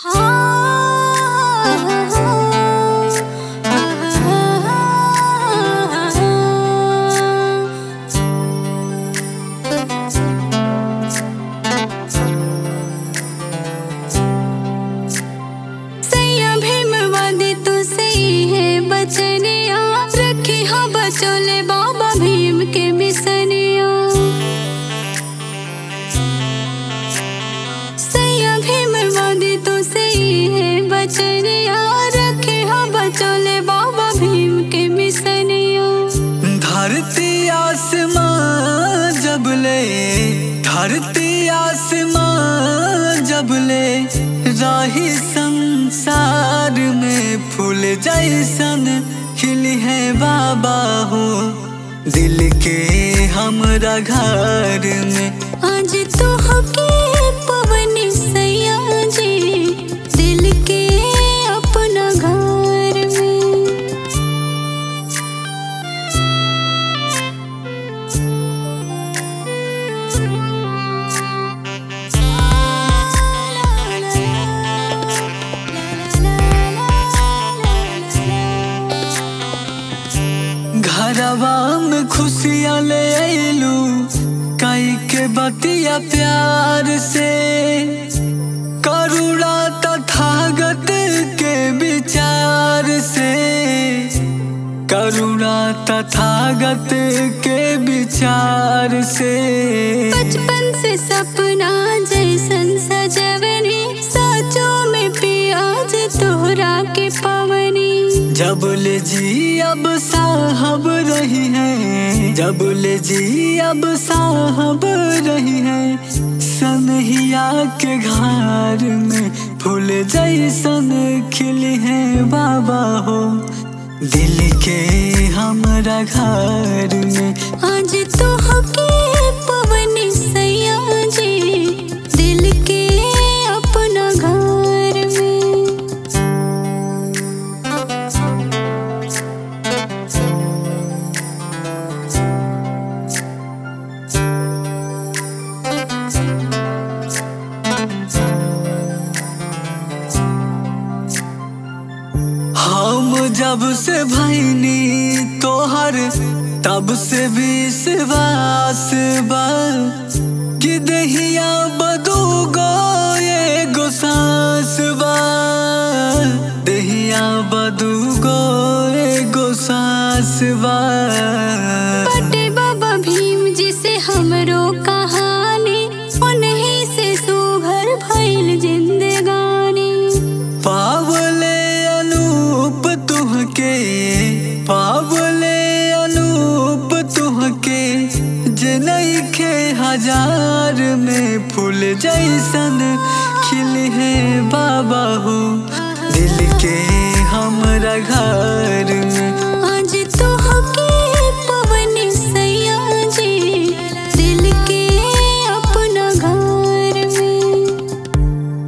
चले बाबा भीम के मिसनिया सैया भीम वादी तो सही है बचनिया रखे हाँ बचोले बाबा भीम के मिसनिया। धरती आसमां जबले धरती आसमां जबले राही संसार में फूल जैसन खिली है बाबा हो दिल के हमरा घर में। आज तो हके पवनी सैया जी दिल के अपना घर में। घरवा में खुशियाँ ले आइलू कई के बतिया प्यार से करुणा तथागत के विचार से करुणा तथागत के विचार से। बचपन से सपना जैसन सजवनी साचों में पियाज तोहरा के पवनी। जबले जी अब साहब रही है जबले जी अब साहब रही है सनहिया के घर में फूल जैसन खिली है बाबा हो दिल के हमरा घर में। आज तो हके पवनी सैया जी दिल के अपना घर में। हम जब से भैनी तोहर तब से विश्वास बा कि दहिया बदूगो एगो सांस बा दहिया बदूगो एगो सांस बा। बटे बाबा भीम जी से हमरो कहानी उन्हीं से सुघर भइल जिंदगानी। पावले अनूप तुहके पावले अनूप तुहके जे नइखे हजार में फूल जैसन खिले है बाबा हो दिल के हमरा घर